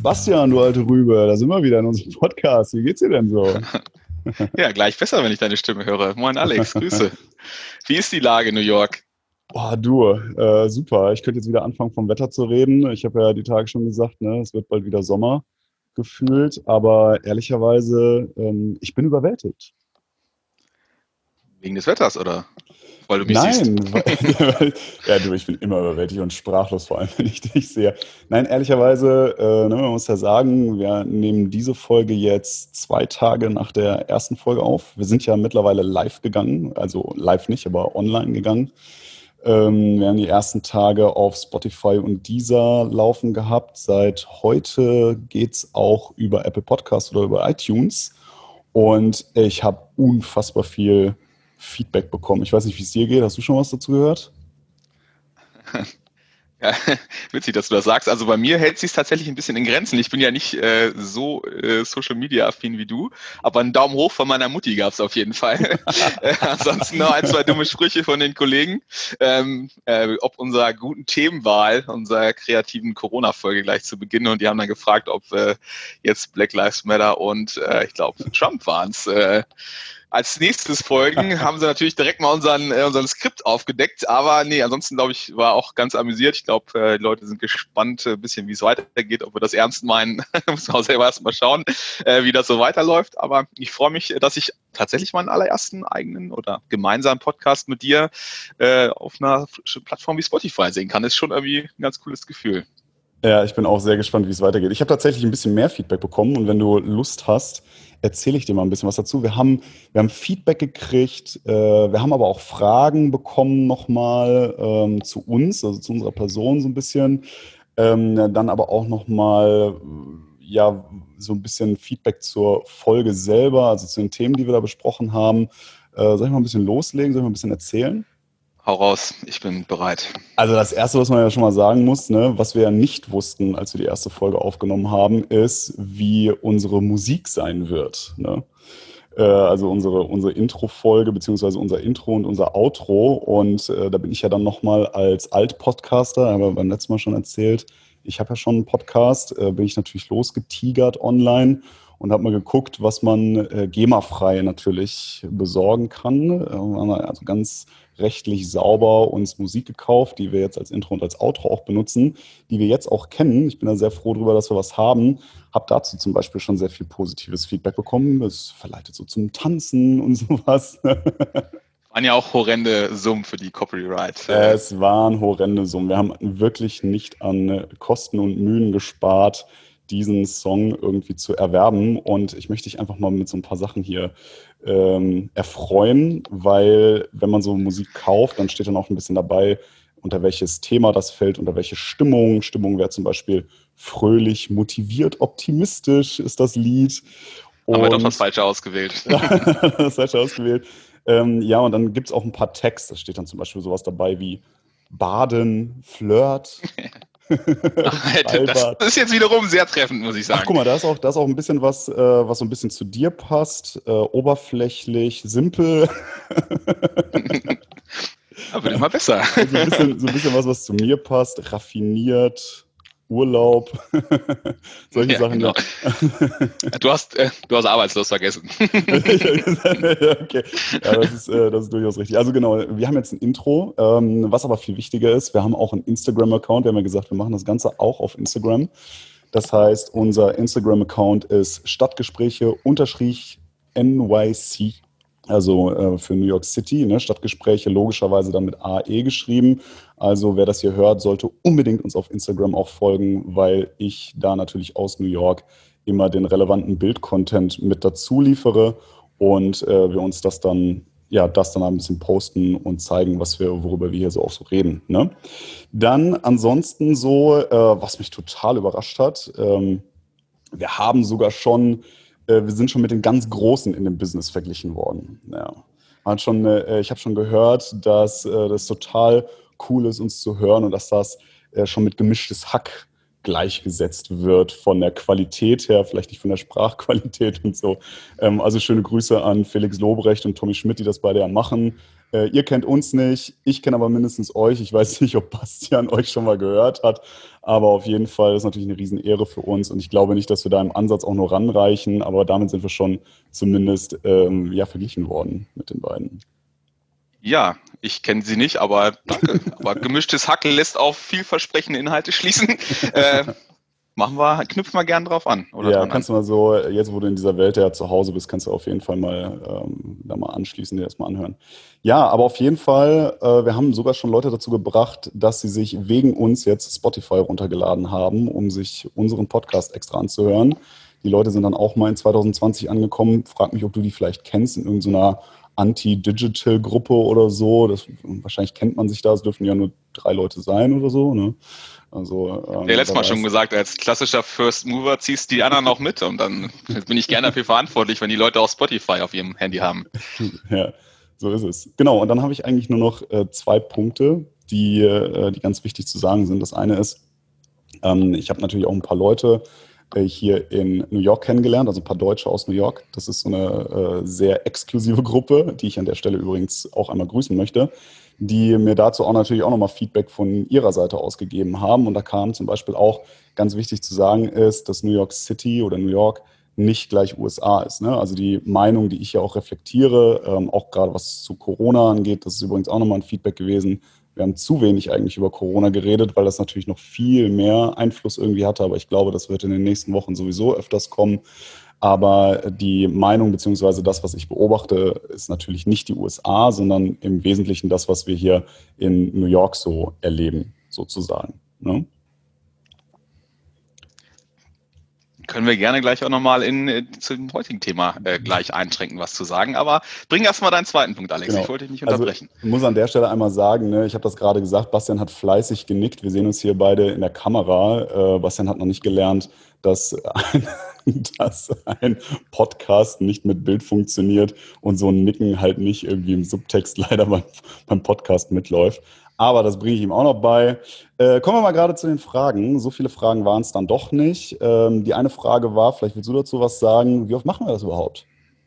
Bastian, du alte Rübe, da sind wir wieder in unserem Podcast. Wie geht's dir denn so? Ja, gleich besser, wenn ich deine Stimme höre. Moin Alex, Grüße. Wie ist die Lage in New York? Du, super. Ich könnte jetzt wieder anfangen, vom Wetter zu reden. Ich habe ja die Tage schon gesagt, ne, es wird bald wieder Sommer gefühlt. Aber ehrlicherweise, ich bin überwältigt. Wegen des Wetters, oder? Weil du mich siehst. Nein, ja du, ich bin immer überwältigt und sprachlos, vor allem, wenn ich dich sehe. Nein, ehrlicherweise, man muss ja sagen, wir nehmen diese Folge jetzt 2 Tage nach der ersten Folge auf. Wir sind ja mittlerweile live gegangen, also live nicht, aber online gegangen. Wir haben die ersten Tage auf Spotify und Deezer laufen gehabt. Seit heute geht's auch über Apple Podcasts oder über iTunes. Und ich habe unfassbar viel Feedback bekommen. Ich weiß nicht, wie es dir geht. Hast du schon was dazu gehört? Ja, witzig, dass du das sagst. Also bei mir hält sich tatsächlich ein bisschen in Grenzen. Ich bin ja nicht so Social Media affin wie du, aber einen Daumen hoch von meiner Mutti gab es auf jeden Fall. Ansonsten noch 1, 2 dumme Sprüche von den Kollegen, ob unserer guten Themenwahl, unserer kreativen Corona-Folge gleich zu Beginn. Und die haben dann gefragt, ob jetzt Black Lives Matter und ich glaube Trump waren es. Als nächstes folgen, haben sie natürlich direkt mal unseren Skript aufgedeckt, aber nee, ansonsten glaube ich, war auch ganz amüsiert. Ich glaube, die Leute sind gespannt, ein bisschen, wie es weitergeht, ob wir das ernst meinen, muss man auch selber erst mal schauen, wie das so weiterläuft, aber ich freue mich, dass ich tatsächlich meinen allerersten eigenen oder gemeinsamen Podcast mit dir auf einer Plattform wie Spotify sehen kann. Das ist schon irgendwie ein ganz cooles Gefühl. Ja, ich bin auch sehr gespannt, wie es weitergeht. Ich habe tatsächlich ein bisschen mehr Feedback bekommen und wenn du Lust hast, erzähle ich dir mal ein bisschen was dazu. Wir haben Feedback gekriegt, wir haben aber auch Fragen bekommen nochmal zu uns, also zu unserer Person so ein bisschen. Dann aber auch nochmal, ja, so ein bisschen Feedback zur Folge selber, also zu den Themen, die wir da besprochen haben. Soll ich mal ein bisschen loslegen? Soll ich mal ein bisschen erzählen? Hau raus, ich bin bereit. Also das Erste, was man ja schon mal sagen muss, ne, was wir ja nicht wussten, als wir die erste Folge aufgenommen haben, ist, wie unsere Musik sein wird. Ne? Also unsere Intro-Folge, beziehungsweise unser Intro und unser Outro. Und da bin ich ja dann nochmal als Alt-Podcaster, haben wir beim letzten Mal schon erzählt, ich habe ja schon einen Podcast, bin ich natürlich losgetigert online und habe mal geguckt, was man GEMA-frei natürlich besorgen kann. Also ganz rechtlich sauber uns Musik gekauft, die wir jetzt als Intro und als Outro auch benutzen, die wir jetzt auch kennen. Ich bin da sehr froh drüber, dass wir was haben. Habe dazu zum Beispiel schon sehr viel positives Feedback bekommen. Es verleitet so zum Tanzen und sowas. Waren ja auch horrende Summen für die Copyright. Es waren horrende Summen. Wir haben wirklich nicht an Kosten und Mühen gespart, diesen Song irgendwie zu erwerben. Und ich möchte dich einfach mal mit so ein paar Sachen hier erfreuen, weil wenn man so Musik kauft, dann steht dann auch ein bisschen dabei, unter welches Thema das fällt, unter welche Stimmung. Stimmung wäre zum Beispiel fröhlich, motiviert, optimistisch ist das Lied. Haben wir doch das Falsche ausgewählt. Das Falsche ausgewählt. Ja, und dann gibt es auch ein paar Texte. Da steht dann zum Beispiel sowas dabei wie Baden, Flirt. Das ist jetzt wiederum sehr treffend, muss ich sagen. Ach, guck mal, da ist auch ein bisschen was, was so ein bisschen zu dir passt. Oberflächlich, simpel. Aber wird immer besser. So ein bisschen was zu mir passt. Raffiniert, Urlaub. Solche Ja, Sachen. genau. Du hast arbeitslos vergessen. Okay. Ja, das ist durchaus richtig. Also genau, wir haben jetzt ein Intro, was aber viel wichtiger ist, wir haben auch einen Instagram-Account. Wir haben ja gesagt, wir machen das Ganze auch auf Instagram. Das heißt, unser Instagram-Account ist Stadtgespräche_NYC. Also für New York City, ne? Stadtgespräche logischerweise dann mit AE geschrieben. Also wer das hier hört, sollte unbedingt uns auf Instagram auch folgen, weil ich da natürlich aus New York immer den relevanten Bildcontent mit dazu liefere und wir uns das dann ein bisschen posten und zeigen, worüber wir hier so auch so reden. Ne? Dann ansonsten so, was mich total überrascht hat, wir haben sogar schon wir sind schon mit den ganz Großen in dem Business verglichen worden. Ja. Ich habe schon gehört, dass das total cool ist, uns zu hören und dass das schon mit gemischtes Hack gleichgesetzt wird von der Qualität her, vielleicht nicht von der Sprachqualität und so. Also schöne Grüße an Felix Lobrecht und Tommy Schmidt, die das beide ja machen. Ihr kennt uns nicht, ich kenne aber mindestens euch. Ich weiß nicht, ob Bastian euch schon mal gehört hat, aber auf jeden Fall ist natürlich eine Riesenehre für uns und ich glaube nicht, dass wir da im Ansatz auch nur ranreichen, aber damit sind wir schon zumindest verglichen worden mit den beiden. Ja, ich kenne sie nicht, aber danke. Aber gemischtes Hack lässt auf vielversprechende Inhalte schließen. Knüpfen wir gern drauf an. Oder ja, kannst du mal so, jetzt wo du in dieser Welt ja zu Hause bist, kannst du auf jeden Fall mal da mal anschließen, dir das mal anhören. Ja, aber auf jeden Fall, wir haben sogar schon Leute dazu gebracht, dass sie sich wegen uns jetzt Spotify runtergeladen haben, um sich unseren Podcast extra anzuhören. Die Leute sind dann auch mal in 2020 angekommen. Frag mich, ob du die vielleicht kennst in irgendeiner Anti-Digital-Gruppe oder so. Wahrscheinlich kennt man sich da, es dürfen ja nur 3 Leute sein oder so, ne? Also, letztes Mal schon gesagt, als klassischer First Mover ziehst die anderen auch mit und dann bin ich gerne dafür verantwortlich, wenn die Leute auch Spotify auf ihrem Handy haben. Ja, so ist es. Genau, und dann habe ich eigentlich nur noch 2 Punkte, die ganz wichtig zu sagen sind. Das eine ist, ich habe natürlich auch ein paar Leute hier in New York kennengelernt, also ein paar Deutsche aus New York. Das ist so eine sehr exklusive Gruppe, die ich an der Stelle übrigens auch einmal grüßen möchte, die mir dazu auch natürlich auch nochmal Feedback von ihrer Seite aus gegeben haben. Und da kam zum Beispiel auch, ganz wichtig zu sagen ist, dass New York City oder New York nicht gleich USA ist. Ne? Also die Meinung, die ich ja auch reflektiere, auch gerade was zu Corona angeht, das ist übrigens auch nochmal ein Feedback gewesen. Wir haben zu wenig eigentlich über Corona geredet, weil das natürlich noch viel mehr Einfluss irgendwie hatte. Aber ich glaube, das wird in den nächsten Wochen sowieso öfters kommen. Aber die Meinung beziehungsweise das, was ich beobachte, ist natürlich nicht die USA, sondern im Wesentlichen das, was wir hier in New York so erleben, sozusagen. Ne? Können wir gerne gleich auch nochmal zum heutigen Thema gleich einschränken, was zu sagen. Aber bring erstmal deinen zweiten Punkt, Alex. Genau. Ich wollte dich nicht unterbrechen. Also, ich muss an der Stelle einmal sagen, ne, ich habe das gerade gesagt, Bastian hat fleißig genickt. Wir sehen uns hier beide in der Kamera. Bastian hat noch nicht gelernt, dass ein Podcast nicht mit Bild funktioniert und so ein Nicken halt nicht irgendwie im Subtext leider beim Podcast mitläuft. Aber das bringe ich ihm auch noch bei. Kommen wir mal gerade zu den Fragen. So viele Fragen waren es dann doch nicht. Die eine Frage war, vielleicht willst du dazu was sagen, wie oft machen wir das überhaupt?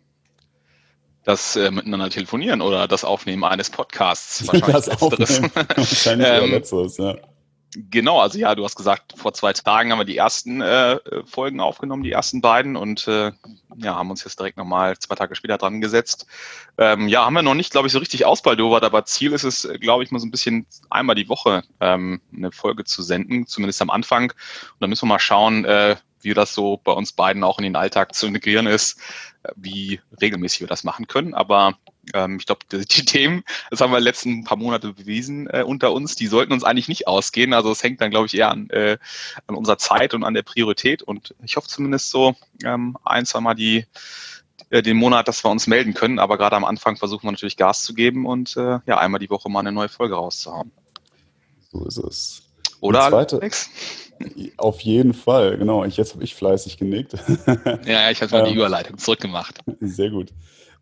Das miteinander telefonieren oder das Aufnehmen eines Podcasts. Wahrscheinlich das letzteres. Wahrscheinlich eher letzteres, ja. Genau, also ja, du hast gesagt, vor 2 Tagen haben wir die ersten Folgen aufgenommen, die ersten beiden und haben uns jetzt direkt nochmal 2 Tage später dran gesetzt. Haben wir noch nicht, glaube ich, so richtig ausbaldowert, aber Ziel ist es, glaube ich, mal so ein bisschen einmal die Woche eine Folge zu senden, zumindest am Anfang. Und dann müssen wir mal schauen, wie das so bei uns beiden auch in den Alltag zu integrieren ist, wie regelmäßig wir das machen können. Aber ich glaube, die Themen, das haben wir in den letzten paar Monate bewiesen unter uns, die sollten uns eigentlich nicht ausgehen. Also es hängt dann, glaube ich, eher an unserer Zeit und an der Priorität. Und ich hoffe zumindest so 1-2 Mal den Monat, dass wir uns melden können. Aber gerade am Anfang versuchen wir natürlich Gas zu geben und einmal die Woche mal eine neue Folge rauszuhauen. So ist es. Oder, Alex? Auf jeden Fall, genau. Jetzt habe ich fleißig genickt. Ja, ich habe mal die Überleitung zurückgemacht. Sehr gut.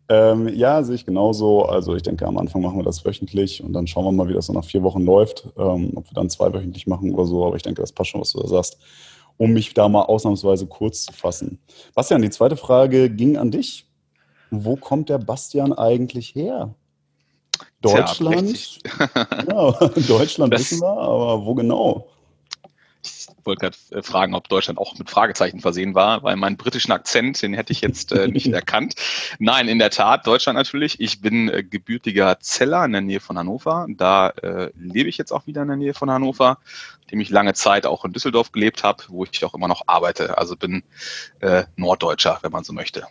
Sehe ich genauso. Also ich denke, am Anfang machen wir das wöchentlich und dann schauen wir mal, wie das so nach 4 Wochen läuft. Ob wir dann 2-wöchentlich machen oder so. Aber ich denke, das passt schon, was du da sagst. Um mich da mal ausnahmsweise kurz zu fassen. Bastian, die zweite Frage ging an dich. Wo kommt der Bastian eigentlich her? Deutschland? Ja, Deutschland wissen wir, aber wo genau? Ich wollte gerade fragen, ob Deutschland auch mit Fragezeichen versehen war, weil meinen britischen Akzent, den hätte ich jetzt nicht erkannt. Nein, in der Tat, Deutschland natürlich. Ich bin gebürtiger Zeller in der Nähe von Hannover. Da lebe ich jetzt auch wieder in der Nähe von Hannover, nachdem ich lange Zeit auch in Düsseldorf gelebt habe, wo ich auch immer noch arbeite. Also bin Norddeutscher, wenn man so möchte.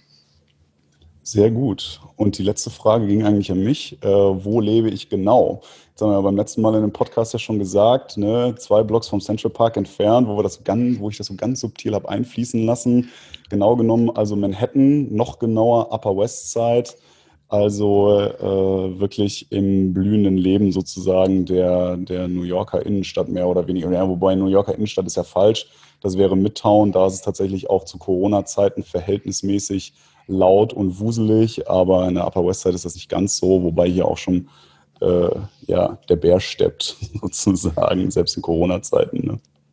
Sehr gut. Und die letzte Frage ging eigentlich an mich. Wo lebe ich genau? Jetzt haben wir ja beim letzten Mal in dem Podcast ja schon gesagt, ne, 2 Blocks vom Central Park entfernt, wo ich das so ganz subtil habe einfließen lassen. Genau genommen also Manhattan, noch genauer Upper West Side. Also wirklich im blühenden Leben sozusagen der New Yorker Innenstadt mehr oder weniger. Ja, wobei New Yorker Innenstadt ist ja falsch. Das wäre Midtown. Da ist es tatsächlich auch zu Corona-Zeiten verhältnismäßig laut und wuselig, aber in der Upper West Side ist das nicht ganz so, wobei hier auch schon der Bär steppt, sozusagen, selbst in Corona-Zeiten. Ne?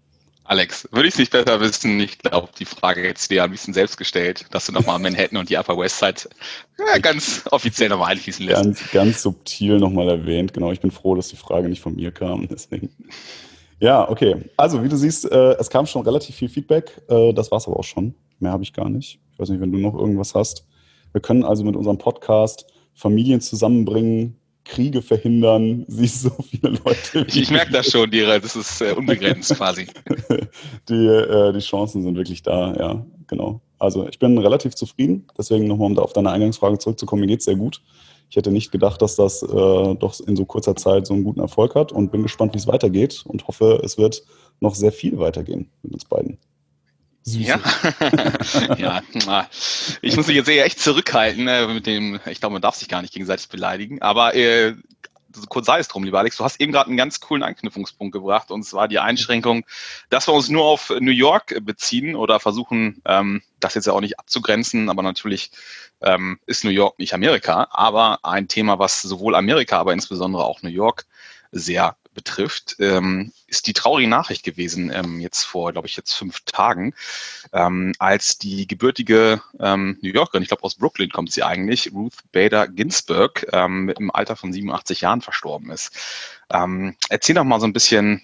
Alex, würde ich es nicht besser wissen? Ich glaube, die Frage hättest du dir ein bisschen selbst gestellt, dass du nochmal Manhattan und die Upper West Side ganz offiziell nochmal einfließen lässt. Ganz subtil nochmal erwähnt. Genau, ich bin froh, dass die Frage nicht von mir kam. Deswegen. Ja, okay. Also, wie du siehst, es kam schon relativ viel Feedback. Das war's aber auch schon. Mehr habe ich gar nicht. Ich weiß nicht, wenn du noch irgendwas hast. Wir können also mit unserem Podcast Familien zusammenbringen, Kriege verhindern, siehst so viele Leute. Ich merke das schon, das ist unbegrenzt quasi. Die Chancen sind wirklich da, ja, genau. Also ich bin relativ zufrieden, deswegen nochmal, um da auf deine Eingangsfrage zurückzukommen, mir geht es sehr gut. Ich hätte nicht gedacht, dass das doch in so kurzer Zeit so einen guten Erfolg hat und bin gespannt, wie es weitergeht und hoffe, es wird noch sehr viel weitergehen mit uns beiden. Süße. Ja. Ja, ich muss mich jetzt echt zurückhalten mit dem, ich glaube, man darf sich gar nicht gegenseitig beleidigen, aber kurz sei es drum, lieber Alex, du hast eben gerade einen ganz coolen Anknüpfungspunkt gebracht, und zwar die Einschränkung, dass wir uns nur auf New York beziehen oder versuchen, das jetzt ja auch nicht abzugrenzen, aber natürlich ist New York nicht Amerika, aber ein Thema, was sowohl Amerika, aber insbesondere auch New York sehr betrifft, ist die traurige Nachricht gewesen, jetzt vor, glaube ich, 5 Tagen, als die gebürtige New Yorkerin, ich glaube aus Brooklyn kommt sie eigentlich, Ruth Bader Ginsburg, mit einem Alter von 87 Jahren verstorben ist. Erzähl doch mal so ein bisschen,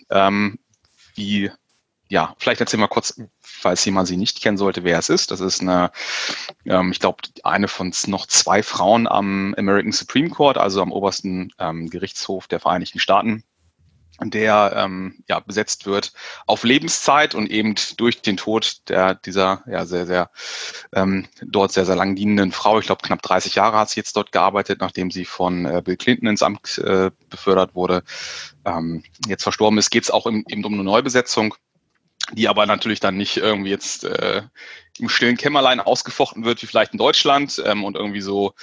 vielleicht erzähl mal kurz, falls jemand sie nicht kennen sollte, wer es ist. Das ist ich glaube, eine von noch 2 Frauen am American Supreme Court, also am obersten Gerichtshof der Vereinigten Staaten, der besetzt wird auf Lebenszeit und eben durch den Tod dieser dort sehr, sehr lang dienenden Frau, ich glaube knapp 30 Jahre hat sie jetzt dort gearbeitet, nachdem sie von Bill Clinton ins Amt befördert wurde, jetzt verstorben ist, geht es auch eben um eine Neubesetzung, die aber natürlich dann nicht irgendwie jetzt im stillen Kämmerlein ausgefochten wird, wie vielleicht in Deutschland und irgendwie so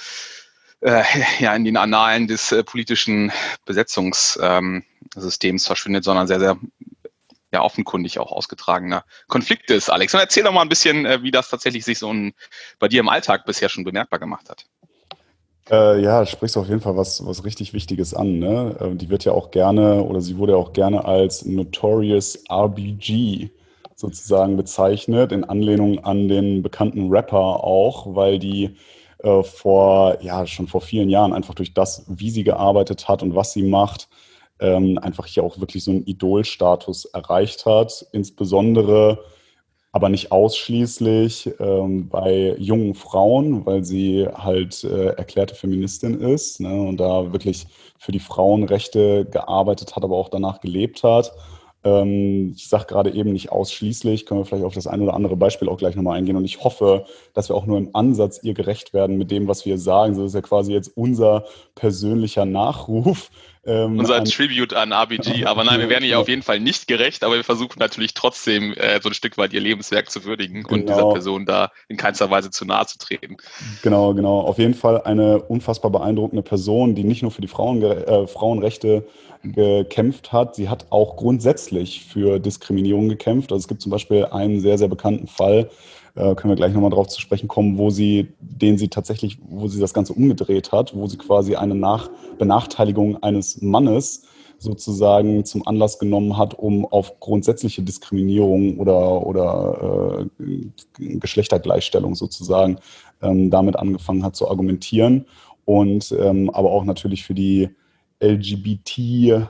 in den Annalen des politischen Besetzungssystems verschwindet, sondern sehr, sehr offenkundig auch ausgetragener Konflikt ist. Alex, und erzähl doch mal ein bisschen, wie das tatsächlich sich bei dir im Alltag bisher schon bemerkbar gemacht hat. Sprichst du auf jeden Fall was richtig Wichtiges an. Ne? Die wird ja auch gerne, oder sie wurde ja auch gerne als Notorious RBG sozusagen bezeichnet, in Anlehnung an den bekannten Rapper auch, weil die schon vor vielen Jahren einfach durch das, wie sie gearbeitet hat und was sie macht, einfach hier auch wirklich so einen Idolstatus erreicht hat. Insbesondere, aber nicht ausschließlich bei jungen Frauen, weil sie halt erklärte Feministin ist, ne, und da wirklich für die Frauenrechte gearbeitet hat, aber auch danach gelebt hat. Ich sage gerade eben nicht ausschließlich, können wir vielleicht auf das ein oder andere Beispiel auch gleich nochmal eingehen. Und ich hoffe, dass wir auch nur im Ansatz ihr gerecht werden mit dem, was wir sagen. So ist ja quasi jetzt unser persönlicher Nachruf. Unser Tribute an RBG. Aber nein, wir werden ihr auf jeden Fall nicht gerecht, aber wir versuchen natürlich trotzdem so ein Stück weit ihr Lebenswerk zu würdigen und dieser Person da in keinster Weise zu nahe zu treten. Genau. Auf jeden Fall eine unfassbar beeindruckende Person, die nicht nur für die Frauenrechte gekämpft hat, sie hat auch grundsätzlich für Diskriminierung gekämpft. Also es gibt zum Beispiel einen sehr, sehr bekannten Fall, können wir gleich nochmal drauf zu sprechen kommen, wo sie das Ganze umgedreht hat, wo sie quasi eine Benachteiligung eines Mannes sozusagen zum Anlass genommen hat, um auf grundsätzliche Diskriminierung oder Geschlechtergleichstellung sozusagen damit angefangen hat zu argumentieren und aber auch natürlich für die LGBT,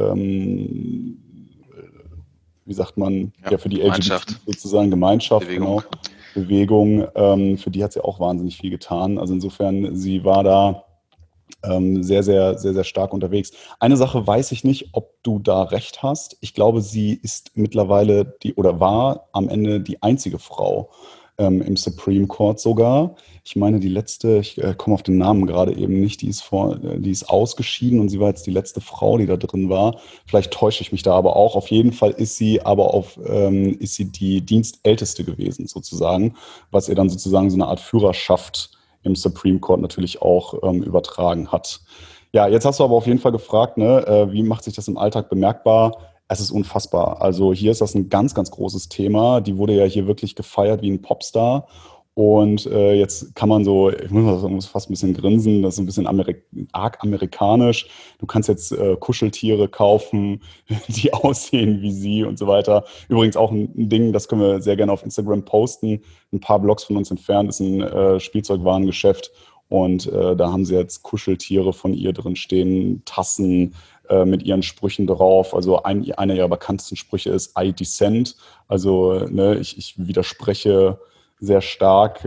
für die LGBT sozusagen Gemeinschaft, Bewegung, für die hat sie auch wahnsinnig viel getan. Also insofern, sie war da sehr, sehr, sehr, sehr stark unterwegs. Eine Sache weiß ich nicht, ob du da recht hast. Ich glaube, sie ist mittlerweile war am Ende die einzige Frau im Supreme Court sogar. Ich meine, die letzte, ich komme auf den Namen gerade eben nicht, die ist ausgeschieden und sie war jetzt die letzte Frau, die da drin war. Vielleicht täusche ich mich da aber auch. Auf jeden Fall ist sie die Dienstälteste gewesen sozusagen, was ihr dann sozusagen so eine Art Führerschaft im Supreme Court natürlich auch übertragen hat. Ja, jetzt hast du aber auf jeden Fall gefragt, ne, wie macht sich das im Alltag bemerkbar? Es ist unfassbar. Also hier ist das ein ganz, ganz großes Thema. Die wurde ja hier wirklich gefeiert wie ein Popstar. Und jetzt kann man so, ich muss fast ein bisschen grinsen, das ist ein bisschen arg amerikanisch. Du kannst jetzt Kuscheltiere kaufen, die aussehen wie sie und so weiter. Übrigens auch ein Ding, das können wir sehr gerne auf Instagram posten. Ein paar Blocks von uns entfernt ist ein Spielzeugwarengeschäft. Und da haben sie jetzt Kuscheltiere von ihr drin stehen, Tassen mit ihren Sprüchen drauf. Also einer ihrer bekanntesten Sprüche ist I dissent. Also ne, ich widerspreche sehr stark,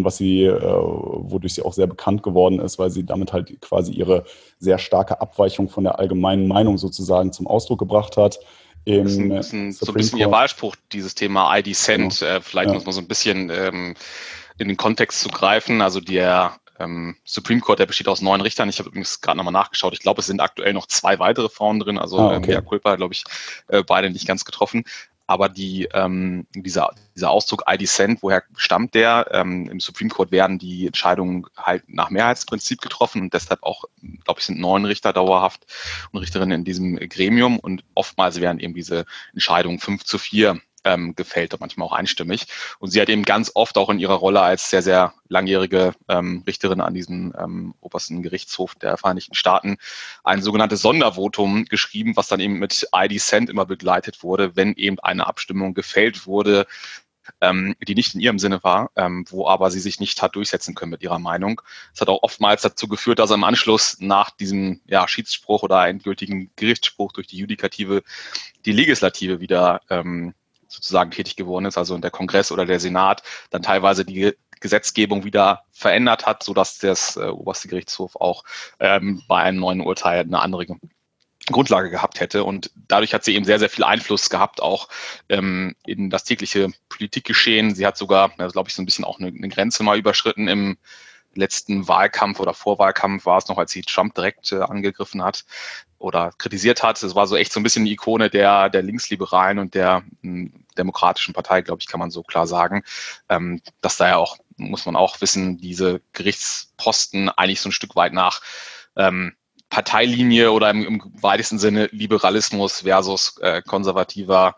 wodurch sie auch sehr bekannt geworden ist, weil sie damit halt quasi ihre sehr starke Abweichung von der allgemeinen Meinung sozusagen zum Ausdruck gebracht hat. Das ist so ein bisschen ihr Wahlspruch, dieses Thema I dissent. Genau. Vielleicht muss man so ein bisschen in den Kontext zu greifen. Also der Supreme Court, der besteht aus 9 Richtern. Ich habe übrigens gerade nochmal nachgeschaut. Ich glaube, es sind aktuell noch 2 weitere Frauen drin. Also okay. Mea culpa, glaube ich, beide nicht ganz getroffen. Aber dieser Ausdruck I dissent, woher stammt der? Im Supreme Court werden die Entscheidungen halt nach Mehrheitsprinzip getroffen und deshalb auch, glaube ich, sind 9 Richter dauerhaft und Richterinnen in diesem Gremium und oftmals werden eben diese Entscheidungen 5:4 gefällt, manchmal auch einstimmig. Und sie hat eben ganz oft auch in ihrer Rolle als sehr, sehr langjährige Richterin an diesem obersten Gerichtshof der Vereinigten Staaten ein sogenanntes Sondervotum geschrieben, was dann eben mit I dissent immer begleitet wurde, wenn eben eine Abstimmung gefällt wurde, die nicht in ihrem Sinne war, wo aber sie sich nicht hat durchsetzen können mit ihrer Meinung. Es hat auch oftmals dazu geführt, dass im Anschluss nach diesem Schiedsspruch oder endgültigen Gerichtsspruch durch die Judikative die Legislative wieder sozusagen tätig geworden ist, also der Kongress oder der Senat dann teilweise die Gesetzgebung wieder verändert hat, sodass das oberste Gerichtshof auch bei einem neuen Urteil eine andere Grundlage gehabt hätte. Und dadurch hat sie eben sehr, sehr viel Einfluss gehabt, auch in das tägliche Politikgeschehen. Sie hat sogar, glaube ich, so ein bisschen auch eine Grenze mal überschritten im letzten Wahlkampf oder Vorwahlkampf war es noch, als sie Trump direkt angegriffen hat oder kritisiert hat. Es war so echt so ein bisschen die Ikone der Linksliberalen und der Demokratischen Partei, glaube ich, kann man so klar sagen. Dass da ja auch, muss man auch wissen, diese Gerichtsposten eigentlich so ein Stück weit nach Parteilinie oder im weitesten Sinne Liberalismus versus konservativer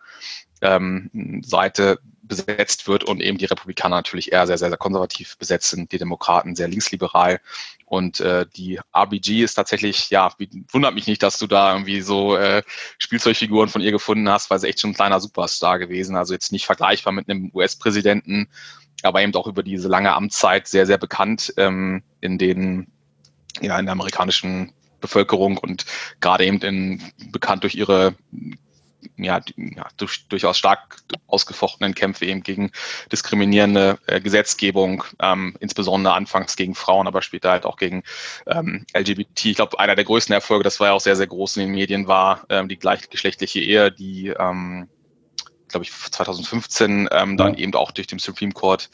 Seite besetzt wird und eben die Republikaner natürlich eher sehr, sehr, sehr konservativ besetzt sind, die Demokraten sehr linksliberal. Und die RBG ist tatsächlich, wundert mich nicht, dass du da irgendwie so Spielzeugfiguren von ihr gefunden hast, weil sie echt schon ein kleiner Superstar gewesen. Also jetzt nicht vergleichbar mit einem US-Präsidenten, aber eben auch über diese lange Amtszeit sehr, sehr bekannt in der amerikanischen Bevölkerung und gerade eben bekannt durch ihre durchaus stark ausgefochtenen Kämpfe eben gegen diskriminierende Gesetzgebung, insbesondere anfangs gegen Frauen, aber später halt auch gegen LGBT. Ich glaube, einer der größten Erfolge, das war ja auch sehr, sehr groß in den Medien, war die gleichgeschlechtliche Ehe, die glaube ich 2015 dann eben auch durch den Supreme Court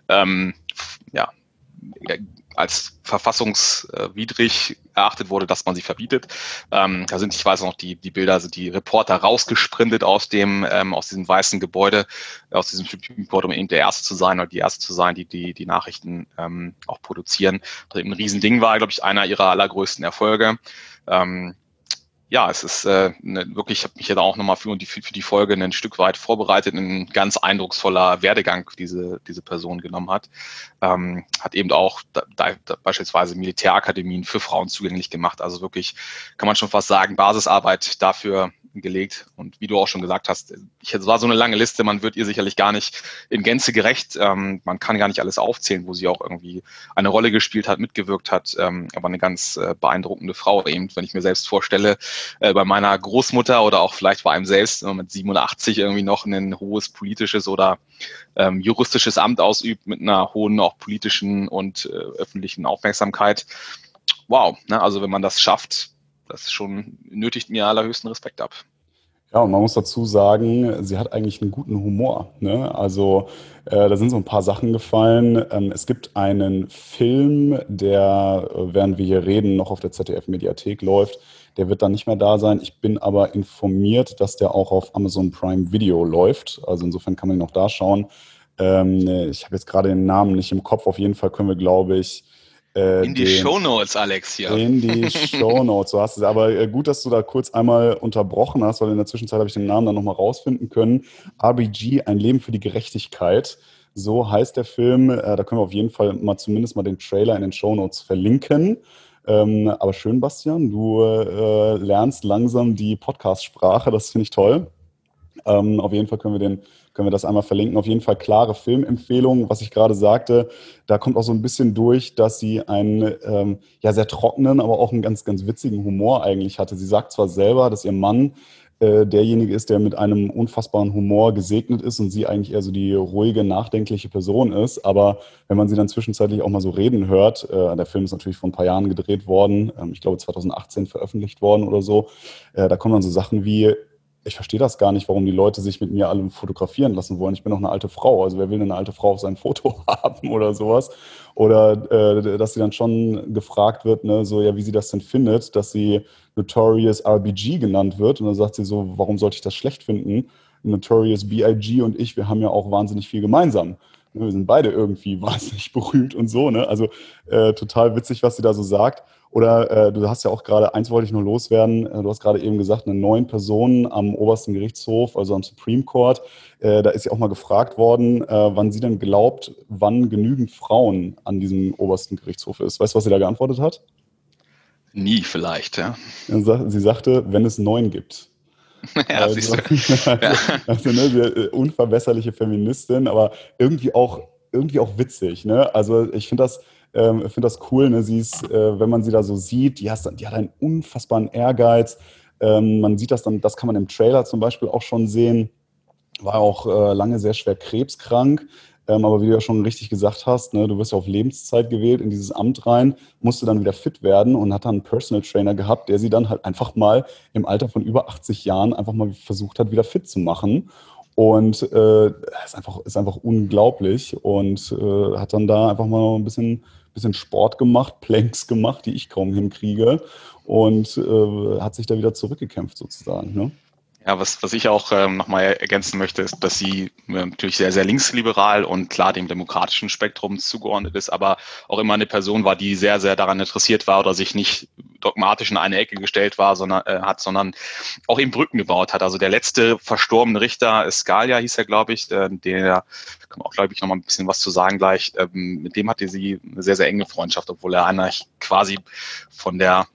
als verfassungswidrig erachtet wurde, dass man sie verbietet. Da sind, ich weiß noch, die Bilder, sind die Reporter rausgesprintet aus diesem weißen Gebäude, aus diesem Supreme Court, um eben der Erste zu sein oder die Erste zu sein, die Nachrichten auch produzieren. Das eben ein Riesending war, glaube ich, einer ihrer allergrößten Erfolge. Es ist wirklich, ich habe mich ja da auch nochmal für die Folge ein Stück weit vorbereitet, ein ganz eindrucksvoller Werdegang diese Person genommen hat. Hat eben auch beispielsweise Militärakademien für Frauen zugänglich gemacht. Also wirklich, kann man schon fast sagen, Basisarbeit dafür gelegt. Und wie du auch schon gesagt hast, es war so eine lange Liste, man wird ihr sicherlich gar nicht in Gänze gerecht. Man kann gar nicht alles aufzählen, wo sie auch irgendwie eine Rolle gespielt hat, mitgewirkt hat. Aber eine ganz beeindruckende Frau eben, wenn ich mir selbst vorstelle, bei meiner Großmutter oder auch vielleicht bei einem selbst mit 87 irgendwie noch ein hohes politisches oder juristisches Amt ausübt mit einer hohen auch politischen und öffentlichen Aufmerksamkeit. Wow, ne? Also wenn man das schafft, das schon nötigt mir allerhöchsten Respekt ab. Ja, und man muss dazu sagen, sie hat eigentlich einen guten Humor, ne? Also da sind so ein paar Sachen gefallen. Es gibt einen Film, der, während wir hier reden, noch auf der ZDF-Mediathek läuft. Der wird dann nicht mehr da sein. Ich bin aber informiert, dass der auch auf Amazon Prime Video läuft. Also insofern kann man ihn noch da schauen. Ich habe jetzt gerade den Namen nicht im Kopf. Auf jeden Fall können wir, glaube ich, in die Shownotes, Alex, hier. In die Shownotes, so hast du es. Aber gut, dass du da kurz einmal unterbrochen hast, weil in der Zwischenzeit habe ich den Namen dann nochmal rausfinden können. RBG, ein Leben für die Gerechtigkeit. So heißt der Film. Da können wir auf jeden Fall zumindest mal den Trailer in den Shownotes verlinken. Aber schön, Bastian, du lernst langsam die Podcast-Sprache. Das finde ich toll. Auf jeden Fall können wir das einmal verlinken. Auf jeden Fall klare Filmempfehlungen. Was ich gerade sagte, da kommt auch so ein bisschen durch, dass sie einen sehr trockenen, aber auch einen ganz, ganz witzigen Humor eigentlich hatte. Sie sagt zwar selber, dass ihr Mann derjenige ist, der mit einem unfassbaren Humor gesegnet ist und sie eigentlich eher so die ruhige, nachdenkliche Person ist. Aber wenn man sie dann zwischenzeitlich auch mal so reden hört, der Film ist natürlich vor ein paar Jahren gedreht worden, ich glaube 2018 veröffentlicht worden oder so, da kommen dann so Sachen wie: Ich verstehe das gar nicht, warum die Leute sich mit mir alle fotografieren lassen wollen. Ich bin doch eine alte Frau. Also wer will denn eine alte Frau auf seinem Foto haben oder sowas? Oder dass sie dann schon gefragt wird, ne, so, ja, wie sie das denn findet, dass sie Notorious RBG genannt wird. Und dann sagt sie so, warum sollte ich das schlecht finden? Notorious B.I.G. und ich, wir haben ja auch wahnsinnig viel gemeinsam. Wir sind beide irgendwie wahnsinnig berühmt und so, ne? Also total witzig, was sie da so sagt. Oder du hast ja auch gerade, eins wollte ich nur loswerden, du hast gerade eben gesagt, 9 Personen am obersten Gerichtshof, also am Supreme Court. Da ist ja auch mal gefragt worden, wann sie denn glaubt, wann genügend Frauen an diesem obersten Gerichtshof ist. Weißt du, was sie da geantwortet hat? Nie vielleicht, ja. Sie sagte, wenn es 9 gibt. Ja, siehst du. Ja. Also eine unverbesserliche Feministin, aber irgendwie auch witzig. Ne? Also ich finde das cool. Ne? Sie ist, wenn man sie da so sieht, die hat einen unfassbaren Ehrgeiz. Man sieht das dann, das kann man im Trailer zum Beispiel auch schon sehen. War auch lange sehr schwer krebskrank. Aber wie du ja schon richtig gesagt hast, ne, du wirst ja auf Lebenszeit gewählt in dieses Amt rein, musste dann wieder fit werden und hat dann einen Personal Trainer gehabt, der sie dann halt einfach mal im Alter von über 80 Jahren einfach mal versucht hat, wieder fit zu machen. Und ist einfach unglaublich und hat dann da einfach mal ein bisschen Sport gemacht, Planks gemacht, die ich kaum hinkriege und hat sich da wieder zurückgekämpft sozusagen. Ne? Ja, was ich auch nochmal ergänzen möchte, ist, dass sie natürlich sehr, sehr linksliberal und klar dem demokratischen Spektrum zugeordnet ist, aber auch immer eine Person war, die sehr, sehr daran interessiert war oder sich nicht dogmatisch in eine Ecke gestellt war, sondern auch eben Brücken gebaut hat. Also der letzte verstorbene Richter, Scalia hieß er, glaube ich, der kann man auch, glaube ich, nochmal ein bisschen was zu sagen gleich. Mit dem hatte sie eine sehr, sehr enge Freundschaft, obwohl er eigentlich quasi von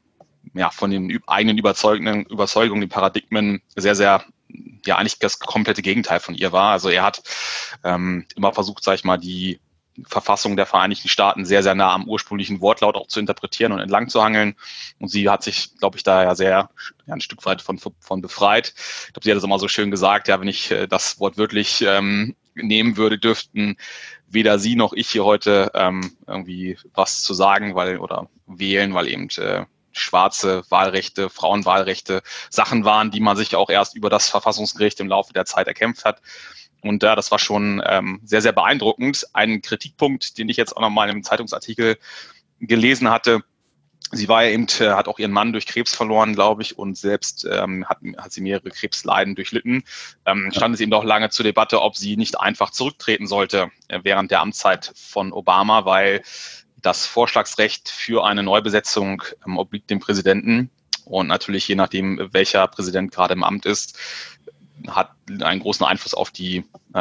den eigenen Überzeugungen, den Paradigmen sehr, sehr, ja, eigentlich das komplette Gegenteil von ihr war. Also er hat immer versucht, sag ich mal, die Verfassung der Vereinigten Staaten sehr, sehr nah am ursprünglichen Wortlaut auch zu interpretieren und entlang zu hangeln. Und sie hat sich, glaube ich, da ein Stück weit von befreit. Ich glaube, sie hat es immer so schön gesagt, ja, wenn ich das Wort wirklich nehmen würde, dürften weder sie noch ich hier heute irgendwie was zu sagen, oder wählen, weil eben schwarze Wahlrechte, Frauenwahlrechte Sachen waren, die man sich auch erst über das Verfassungsgericht im Laufe der Zeit erkämpft hat. Und das war schon sehr, sehr beeindruckend. Ein Kritikpunkt, den ich jetzt auch nochmal im Zeitungsartikel gelesen hatte: Sie war ja eben, hat auch ihren Mann durch Krebs verloren, glaube ich, und selbst hat sie mehrere Krebsleiden durchlitten. Stand es eben auch lange zur Debatte, ob sie nicht einfach zurücktreten sollte während der Amtszeit von Obama, weil das Vorschlagsrecht für eine Neubesetzung obliegt dem Präsidenten. Und natürlich, je nachdem, welcher Präsident gerade im Amt ist, hat einen großen Einfluss auf die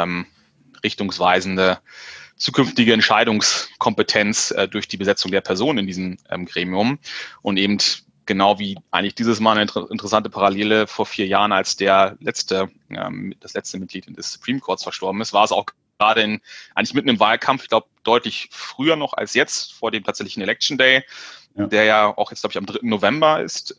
richtungsweisende zukünftige Entscheidungskompetenz durch die Besetzung der Person in diesem Gremium. Und eben genau wie eigentlich dieses Mal eine interessante Parallele vor 4 Jahren, als das letzte Mitglied des Supreme Courts verstorben ist, war es auch gerade eigentlich mitten im Wahlkampf, ich glaube deutlich früher noch als jetzt, vor dem tatsächlichen Election Day, der ja auch jetzt, glaube ich, am 3. November ist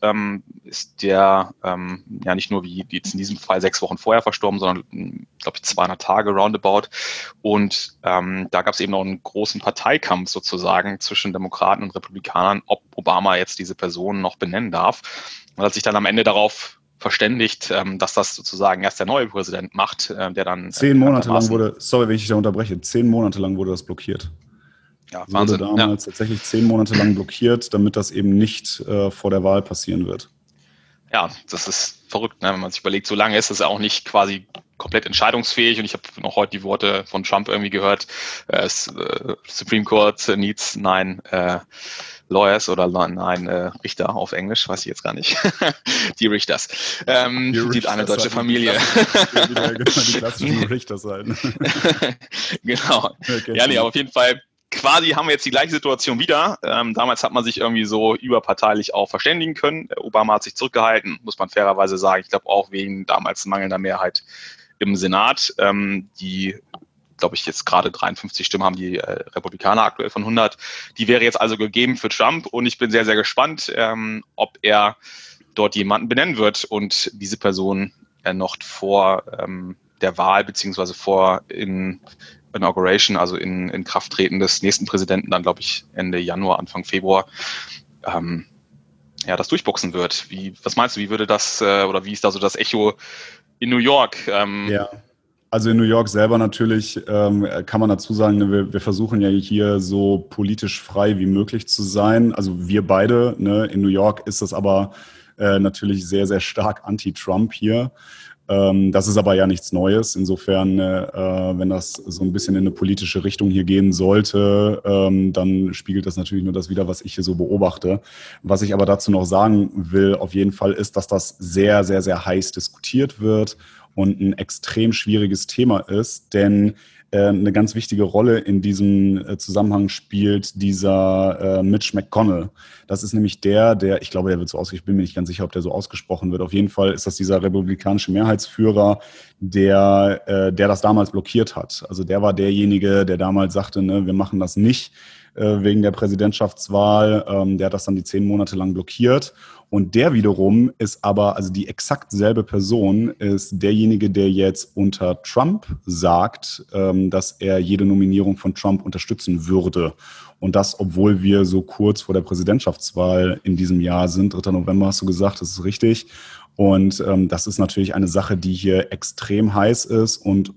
der ja nicht nur wie jetzt in diesem Fall 6 Wochen vorher verstorben, sondern, glaube ich, 200 Tage roundabout. Und da gab es eben noch einen großen Parteikampf sozusagen zwischen Demokraten und Republikanern, ob Obama jetzt diese Person noch benennen darf. Und hat sich dann am Ende darauf verständigt, dass das sozusagen erst der neue Präsident macht, der dann 10 Monate lang sorry, wenn ich dich da unterbreche, 10 Monate lang wurde das blockiert. Ja, Wahnsinn. Wurde damals tatsächlich 10 Monate lang blockiert, damit das eben nicht vor der Wahl passieren wird. Ja, das ist verrückt, ne? Wenn man sich überlegt, so lange ist es ja auch nicht quasi komplett entscheidungsfähig, und ich habe noch heute die Worte von Trump irgendwie gehört, Supreme Court needs 9 Lawyers oder 9 Richter auf Englisch, weiß ich jetzt gar nicht. Die Richters. Die eine deutsche Familie. Die klassischen Richter sein. Genau. Ja, nee, aber auf jeden Fall quasi haben wir jetzt die gleiche Situation wieder. Damals hat man sich irgendwie so überparteilich auch verständigen können. Obama hat sich zurückgehalten, muss man fairerweise sagen. Ich glaube auch wegen damals mangelnder Mehrheit im Senat. Die, glaube ich, jetzt gerade 53 Stimmen haben die Republikaner aktuell von 100. Die wäre jetzt also gegeben für Trump, und ich bin sehr, sehr gespannt, ob er dort jemanden benennen wird und diese Person noch vor der Wahl beziehungsweise vor Inauguration, also in Krafttreten des nächsten Präsidenten, dann glaube ich Ende Januar, Anfang Februar, das durchboxen wird. Was meinst du, wie würde das, oder wie ist da so das Echo in New York? Ja, also in New York selber natürlich kann man dazu sagen, wir versuchen ja hier so politisch frei wie möglich zu sein. Also wir beide, ne? In New York ist das aber natürlich sehr, sehr stark anti-Trump hier. Das ist aber ja nichts Neues. Insofern, wenn das so ein bisschen in eine politische Richtung hier gehen sollte, dann spiegelt das natürlich nur das wider, was ich hier so beobachte. Was ich aber dazu noch sagen will, auf jeden Fall ist, dass das sehr, sehr, sehr heiß diskutiert wird und ein extrem schwieriges Thema ist, denn eine ganz wichtige Rolle in diesem Zusammenhang spielt dieser Mitch McConnell. Das ist nämlich der, ich glaube, der wird so ausgesprochen, ich bin mir nicht ganz sicher, ob der so ausgesprochen wird. Auf jeden Fall ist das dieser republikanische Mehrheitsführer, der das damals blockiert hat. Also der war derjenige, der damals sagte, ne, wir machen das nicht wegen der Präsidentschaftswahl. Der hat das dann die 10 Monate lang blockiert. Und der wiederum ist aber, also die exakt selbe Person, ist derjenige, der jetzt unter Trump sagt, dass er jede Nominierung von Trump unterstützen würde. Und das, obwohl wir so kurz vor der Präsidentschaftswahl in diesem Jahr sind. 3. November hast du gesagt, das ist richtig. Und das ist natürlich eine Sache, die hier extrem heiß ist. Und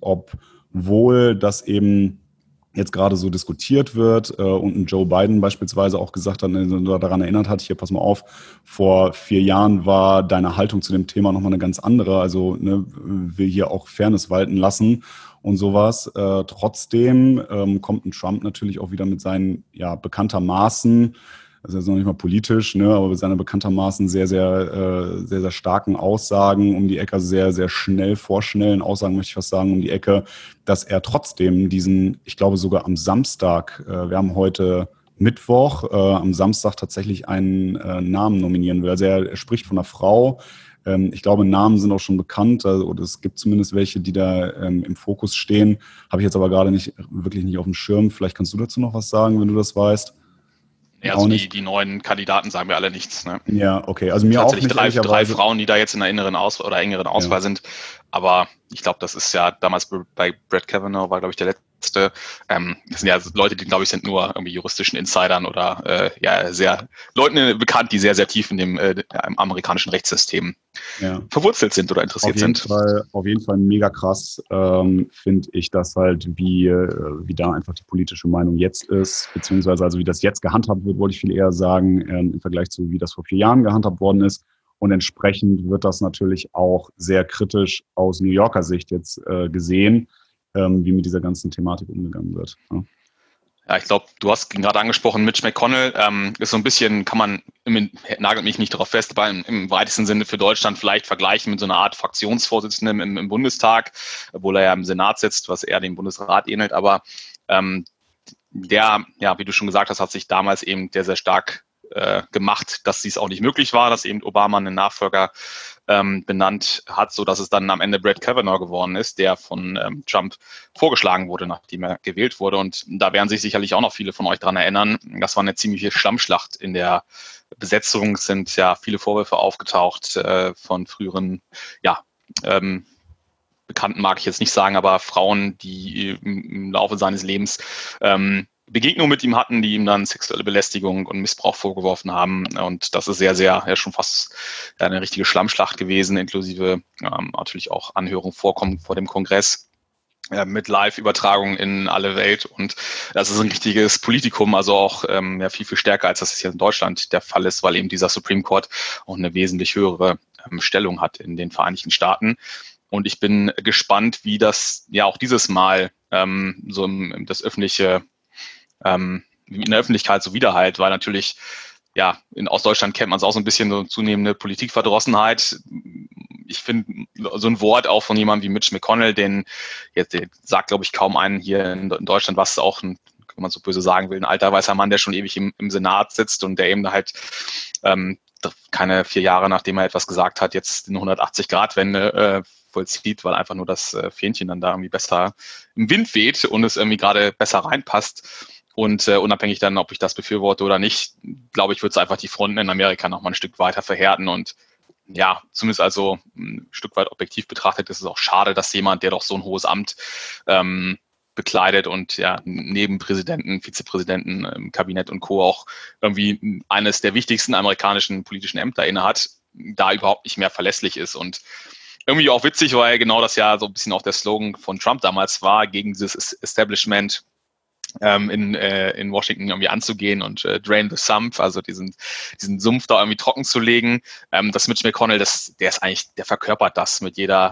obwohl das eben jetzt gerade so diskutiert wird und ein Joe Biden beispielsweise auch gesagt hat, daran erinnert hat, hier pass mal auf, vor 4 Jahren war deine Haltung zu dem Thema nochmal eine ganz andere, also ne, will hier auch Fairness walten lassen und sowas. Trotzdem kommt ein Trump natürlich auch wieder mit seinen, ja, bekanntermaßen, das ist jetzt noch nicht mal politisch, ne, aber mit seiner bekanntermaßen sehr, sehr starken Aussagen um die Ecke, sehr, sehr vorschnellen Aussagen, möchte ich fast sagen, um die Ecke, dass er trotzdem diesen, ich glaube sogar am Samstag, wir haben heute Mittwoch, am Samstag tatsächlich einen Namen nominieren will. Also er spricht von einer Frau. Ich glaube, Namen sind auch schon bekannt, oder es gibt zumindest welche, die da im Fokus stehen. Habe ich jetzt aber gerade wirklich nicht auf dem Schirm. Vielleicht kannst du dazu noch was sagen, wenn du das weißt. Ja, also die neuen Kandidaten sagen mir alle nichts. Ne? Ja, okay. Also mir auch nicht. Drei Frauen, die da jetzt in der engeren Auswahl sind. Aber ich glaube, das ist ja damals bei Brett Kavanaugh war, glaube ich, der letzte. Das sind ja Leute, die, glaube ich, sind nur irgendwie juristischen Insidern oder Leuten bekannt, die sehr, sehr tief in dem im amerikanischen Rechtssystem verwurzelt sind oder interessiert sind. Auf jeden Fall mega krass, finde ich das halt, wie da einfach die politische Meinung jetzt ist, beziehungsweise also wie das jetzt gehandhabt wird, wollte ich viel eher sagen, im Vergleich zu wie das vor 4 Jahren gehandhabt worden ist. Und entsprechend wird das natürlich auch sehr kritisch aus New Yorker Sicht jetzt gesehen, wie mit dieser ganzen Thematik umgegangen wird. Ja. Ja, ich glaube, du hast ihn gerade angesprochen, Mitch McConnell ist so ein bisschen, nagelt mich nicht darauf fest, aber im weitesten Sinne für Deutschland vielleicht vergleichen mit so einer Art Fraktionsvorsitzenden im Bundestag, obwohl er ja im Senat sitzt, was eher dem Bundesrat ähnelt. Aber der, ja, wie du schon gesagt hast, hat sich damals eben sehr, sehr stark gemacht, dass dies auch nicht möglich war, dass eben Obama einen Nachfolger benannt hat, so dass es dann am Ende Brett Kavanaugh geworden ist, der von Trump vorgeschlagen wurde, nachdem er gewählt wurde. Und da werden sich sicherlich auch noch viele von euch dran erinnern. Das war eine ziemliche Schlammschlacht in der Besetzung. Es sind ja viele Vorwürfe aufgetaucht von früheren, Bekannten mag ich jetzt nicht sagen, aber Frauen, die im Laufe seines Lebens Begegnungen mit ihm hatten, die ihm dann sexuelle Belästigung und Missbrauch vorgeworfen haben. Und das ist sehr, sehr, schon fast eine richtige Schlammschlacht gewesen, inklusive natürlich auch Anhörungen vor dem Kongress mit Live-Übertragungen in alle Welt. Und das ist ein richtiges Politikum, also auch viel, viel stärker, als das hier in Deutschland der Fall ist, weil eben dieser Supreme Court auch eine wesentlich höhere Stellung hat in den Vereinigten Staaten. Und ich bin gespannt, wie das ja auch dieses Mal so das öffentliche, in der Öffentlichkeit so widerhallt, weil natürlich, ja, aus Deutschland kennt man es auch so ein bisschen, so zunehmende Politikverdrossenheit. Ich finde so ein Wort auch von jemandem wie Mitch McConnell, der sagt, glaube ich, kaum einen hier in Deutschland, was auch wenn man so böse sagen will, ein alter weißer Mann, der schon ewig im Senat sitzt und der eben halt keine 4 Jahre, nachdem er etwas gesagt hat, jetzt eine 180-Grad-Wende vollzieht, weil einfach nur das Fähnchen dann da irgendwie besser im Wind weht und es irgendwie gerade besser reinpasst. Und unabhängig dann, ob ich das befürworte oder nicht, glaube ich, wird es einfach die Fronten in Amerika noch mal ein Stück weiter verhärten. Und ja, zumindest also ein Stück weit objektiv betrachtet ist es auch schade, dass jemand, der doch so ein hohes Amt bekleidet und ja neben Präsidenten, Vizepräsidenten im Kabinett und Co. auch irgendwie eines der wichtigsten amerikanischen politischen Ämter innehat, da überhaupt nicht mehr verlässlich ist. Und irgendwie auch witzig, weil genau das ja so ein bisschen auch der Slogan von Trump damals war, gegen dieses Establishment in Washington irgendwie anzugehen und drain the Sumpf, also diesen Sumpf da irgendwie trocken zu legen. Das Mitch McConnell, der verkörpert das mit jeder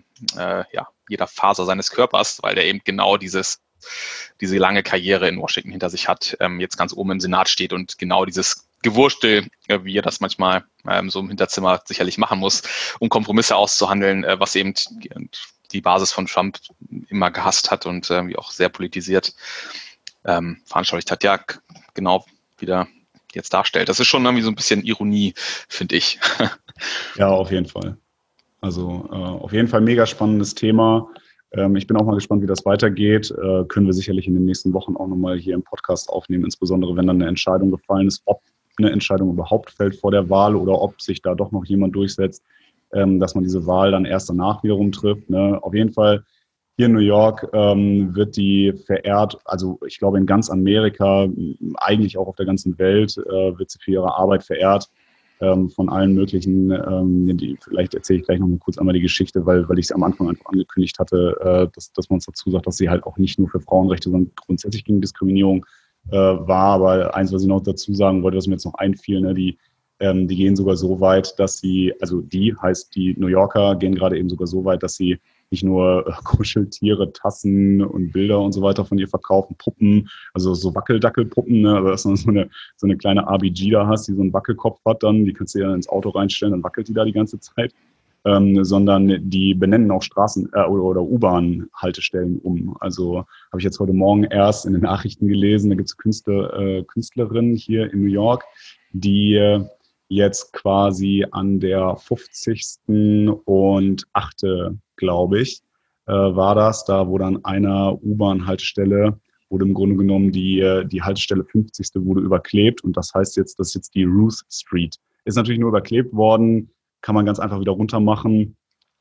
Faser seines Körpers, weil der eben genau diese lange Karriere in Washington hinter sich hat, jetzt ganz oben im Senat steht und genau dieses Gewurstel, wie er das manchmal so im Hinterzimmer sicherlich machen muss, um Kompromisse auszuhandeln, was eben die Basis von Trump immer gehasst hat und wie auch sehr politisiert veranschaulicht hat, ja, genau wieder jetzt darstellt. Das ist schon irgendwie so ein bisschen Ironie, finde ich. Ja, auf jeden Fall. Also auf jeden Fall mega spannendes Thema. Ich bin auch mal gespannt, wie das weitergeht. Können wir sicherlich in den nächsten Wochen auch nochmal hier im Podcast aufnehmen, insbesondere wenn dann eine Entscheidung gefallen ist, ob eine Entscheidung überhaupt fällt vor der Wahl oder ob sich da doch noch jemand durchsetzt, dass man diese Wahl dann erst danach wiederum trifft. Ne? Auf jeden Fall hier in New York wird die verehrt, also ich glaube in ganz Amerika, eigentlich auch auf der ganzen Welt, wird sie für ihre Arbeit verehrt. Von allen möglichen, vielleicht erzähle ich gleich noch mal kurz einmal die Geschichte, weil ich es am Anfang einfach angekündigt hatte, dass man es dazu sagt, dass sie halt auch nicht nur für Frauenrechte, sondern grundsätzlich gegen Diskriminierung war. Aber eins, was ich noch dazu sagen wollte, was mir jetzt noch einfiel, ne, die gehen sogar so weit, dass sie, also die heißt die New Yorker, gehen gerade eben sogar so weit, dass sie nicht nur Kuscheltiere, Tassen und Bilder und so weiter von ihr verkaufen, Puppen, also so Wackeldackelpuppen, ne, aber dass du so eine kleine RBG da hast, die so einen Wackelkopf hat dann, die kannst du ja ins Auto reinstellen, dann wackelt die da die ganze Zeit, sondern die benennen auch Straßen oder U-Bahn-Haltestellen um. Also habe ich jetzt heute Morgen erst in den Nachrichten gelesen, da gibt es Künstlerinnen hier in New York, die jetzt quasi an der 50. und 8., glaube ich, war das, da wo dann einer U-Bahn-Haltestelle wurde im Grunde genommen die Haltestelle 50. wurde überklebt und das heißt jetzt, das ist jetzt die Ruth Street. Ist natürlich nur überklebt worden, kann man ganz einfach wieder runter machen.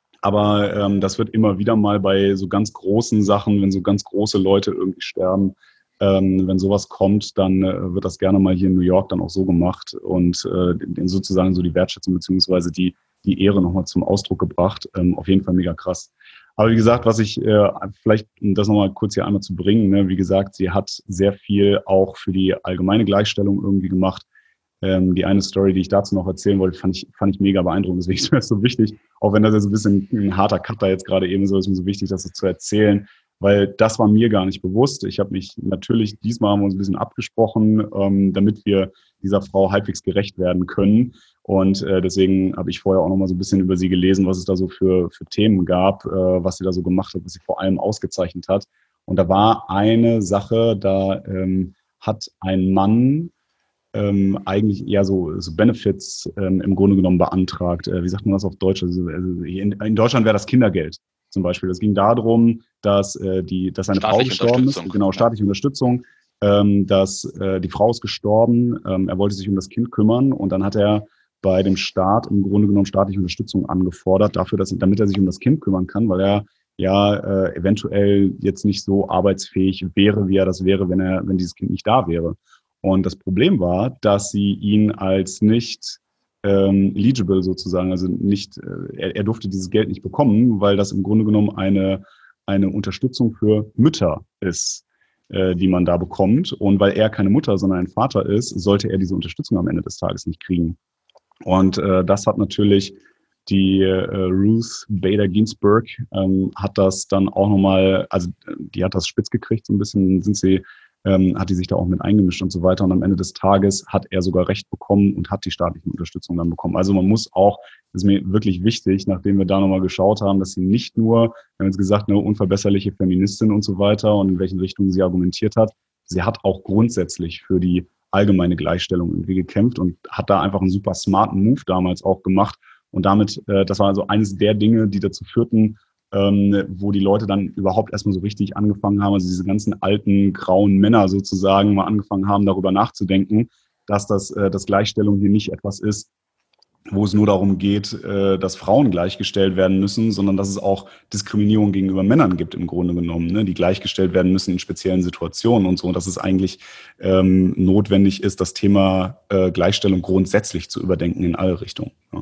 Aber das wird immer wieder mal bei so ganz großen Sachen, wenn so ganz große Leute irgendwie sterben, wenn sowas kommt, dann wird das gerne mal hier in New York dann auch so gemacht und sozusagen so die Wertschätzung beziehungsweise die Ehre nochmal zum Ausdruck gebracht. Auf jeden Fall mega krass. Aber wie gesagt, was ich vielleicht, um das nochmal kurz hier einmal zu bringen, ne, wie gesagt, sie hat sehr viel auch für die allgemeine Gleichstellung irgendwie gemacht. Die eine Story, die ich dazu noch erzählen wollte, fand ich mega beeindruckend. Deswegen ist mir das so wichtig, auch wenn das jetzt ein bisschen ein harter Cut da jetzt gerade eben so ist, mir so wichtig, das zu erzählen, weil das war mir gar nicht bewusst. Ich habe mich natürlich, diesmal haben wir uns ein bisschen abgesprochen, damit wir dieser Frau halbwegs gerecht werden können. Und deswegen habe ich vorher auch noch mal so ein bisschen über sie gelesen, was es da so für Themen gab, was sie da so gemacht hat, was sie vor allem ausgezeichnet hat. Und da war eine Sache, da hat ein Mann eigentlich eher so Benefits im Grunde genommen beantragt. Wie sagt man das auf Deutsch? Also in Deutschland wäre das Kindergeld zum Beispiel. Es ging darum, dass seine Frau gestorben ist. Genau, staatliche Unterstützung. Dass die Frau ist gestorben. Er wollte sich um das Kind kümmern und dann hat er bei dem Staat im Grunde genommen staatliche Unterstützung angefordert dafür, damit er sich um das Kind kümmern kann, weil er ja eventuell jetzt nicht so arbeitsfähig wäre, wie er das wäre, wenn dieses Kind nicht da wäre. Und das Problem war, dass sie ihn als nicht eligible sozusagen, also nicht, er durfte dieses Geld nicht bekommen, weil das im Grunde genommen eine Unterstützung für Mütter ist, die man da bekommt. Und weil er keine Mutter, sondern ein Vater ist, sollte er diese Unterstützung am Ende des Tages nicht kriegen. Und das hat natürlich Die Ruth Bader Ginsburg hat das dann auch nochmal, also die hat das spitz gekriegt, so ein bisschen hat die sich da auch mit eingemischt und so weiter. Und am Ende des Tages hat er sogar Recht bekommen und hat die staatliche Unterstützung dann bekommen. Also man muss auch, das ist mir wirklich wichtig, nachdem wir da nochmal geschaut haben, dass sie nicht nur, wir haben jetzt gesagt, eine unverbesserliche Feministin und so weiter und in welchen Richtungen sie argumentiert hat, sie hat auch grundsätzlich für die allgemeine Gleichstellung irgendwie gekämpft und hat da einfach einen super smarten Move damals auch gemacht. Und damit, das war also eines der Dinge, die dazu führten, wo die Leute dann überhaupt erstmal so richtig angefangen haben, also diese ganzen alten, grauen Männer sozusagen mal angefangen haben, darüber nachzudenken, dass dass Gleichstellung hier nicht etwas ist, wo es nur darum geht, dass Frauen gleichgestellt werden müssen, sondern dass es auch Diskriminierung gegenüber Männern gibt im Grunde genommen, ne, die gleichgestellt werden müssen in speziellen Situationen und so. Und dass es eigentlich notwendig ist, das Thema Gleichstellung grundsätzlich zu überdenken in alle Richtungen. Ja.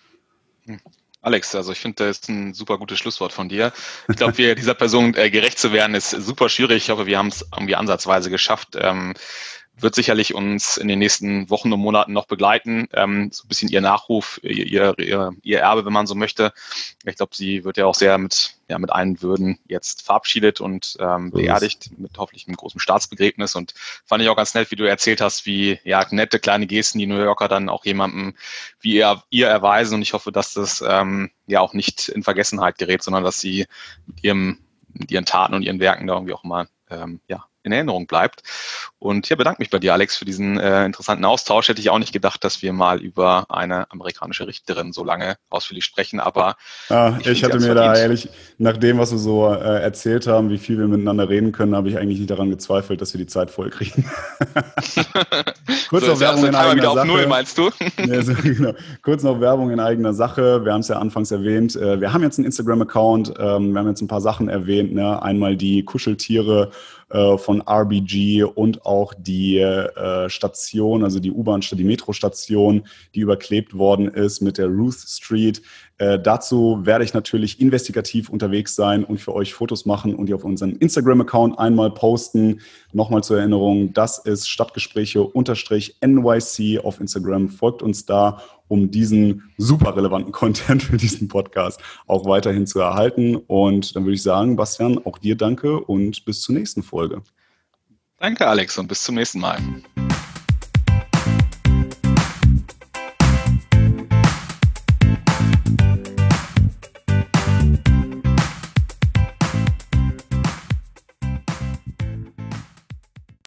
Alex, also ich finde, das ist ein super gutes Schlusswort von dir. Ich glaube, dieser Person gerecht zu werden, ist super schwierig. Ich hoffe, wir haben es irgendwie ansatzweise geschafft. Wird sicherlich uns in den nächsten Wochen und Monaten noch begleiten. So ein bisschen ihr Nachruf, ihr Erbe, wenn man so möchte. Ich glaube, sie wird ja auch sehr mit allen Würden jetzt verabschiedet und beerdigt, mit hoffentlich einem großen Staatsbegräbnis. Und fand ich auch ganz nett, wie du erzählt hast, wie nette kleine Gesten die New Yorker dann auch jemandem wie ihr erweisen. Und ich hoffe, dass das auch nicht in Vergessenheit gerät, sondern dass sie mit ihren Taten und ihren Werken da irgendwie auch mal in Erinnerung bleibt. Und bedanke mich bei dir, Alex, für diesen interessanten Austausch. Hätte ich auch nicht gedacht, dass wir mal über eine amerikanische Richterin so lange ausführlich sprechen, aber ich hatte mir da ehrlich, nach dem, was wir so erzählt haben, wie viel wir miteinander reden können, habe ich eigentlich nicht daran gezweifelt, dass wir die Zeit voll kriegen. Kurz noch Werbung in eigener Sache. Null, meinst du? Ja, genau. Kurz noch Werbung in eigener Sache. Wir haben es ja anfangs erwähnt. Wir haben jetzt einen Instagram-Account. Wir haben jetzt ein paar Sachen erwähnt. Ne? Einmal die Kuscheltiere von RBG und auch die Station, also die die Metrostation, die überklebt worden ist mit der Ruth Street. Dazu werde ich natürlich investigativ unterwegs sein und für euch Fotos machen und die auf unseren Instagram-Account einmal posten. Nochmal zur Erinnerung, das ist Stadtgespräche_NYC auf Instagram. Folgt uns da, um diesen super relevanten Content für diesen Podcast auch weiterhin zu erhalten. Und dann würde ich sagen, Bastian, auch dir danke und bis zur nächsten Folge. Danke, Alex, und bis zum nächsten Mal.